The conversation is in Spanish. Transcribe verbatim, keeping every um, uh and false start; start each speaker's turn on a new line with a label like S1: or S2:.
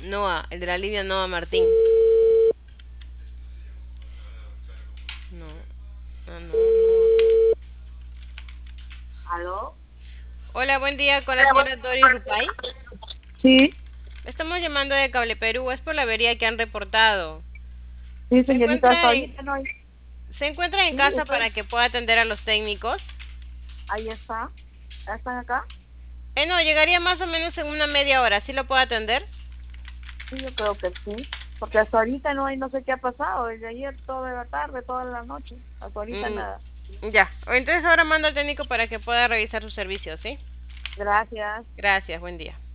S1: Noah, el de la línea Noah Martín. No, ah, no, no.
S2: ¿Aló?
S1: Hola, buen día con la señora Doris Rupay.
S2: Sí,
S1: Estamos llamando de Cable Perú, es por la avería que han reportado.
S2: sí,
S1: ¿Se
S2: señorita, hasta
S1: encuentra en,
S2: ahorita no hay.
S1: ¿Se encuentra en
S2: Sí,
S1: casa
S2: estoy,
S1: para que pueda atender a los técnicos?
S2: ahí está. ¿Ya están acá?
S1: Eh, no, llegaría más o menos en una media hora, ¿sí lo puedo atender?
S2: Sí, yo creo que sí. Porque hasta ahorita no hay, no sé qué ha pasado. Desde ayer toda la tarde, toda la noche. Hasta ahorita nada.
S1: Mm, ya, entonces ahora mando al técnico para que pueda revisar sus servicios, ¿sí?
S2: Gracias.
S1: Gracias, buen día.